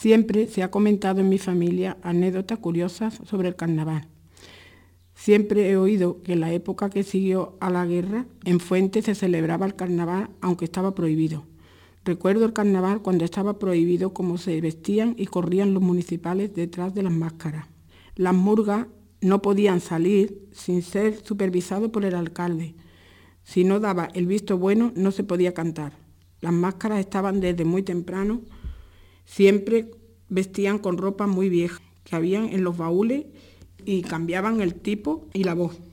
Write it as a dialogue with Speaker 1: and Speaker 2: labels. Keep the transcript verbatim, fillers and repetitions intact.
Speaker 1: Siempre se ha comentado en mi familia anécdotas curiosas sobre el carnaval. Siempre he oído que en la época que siguió a la guerra, en Fuente se celebraba el carnaval aunque estaba prohibido. Recuerdo el carnaval cuando estaba prohibido cómo se vestían y corrían los municipales detrás de las máscaras. Las murgas no podían salir sin ser supervisados por el alcalde. Si no daba el visto bueno, no se podía cantar. Las máscaras estaban desde muy temprano. Siempre vestían con ropa muy vieja que habían en los baúles y cambiaban el tipo y la voz.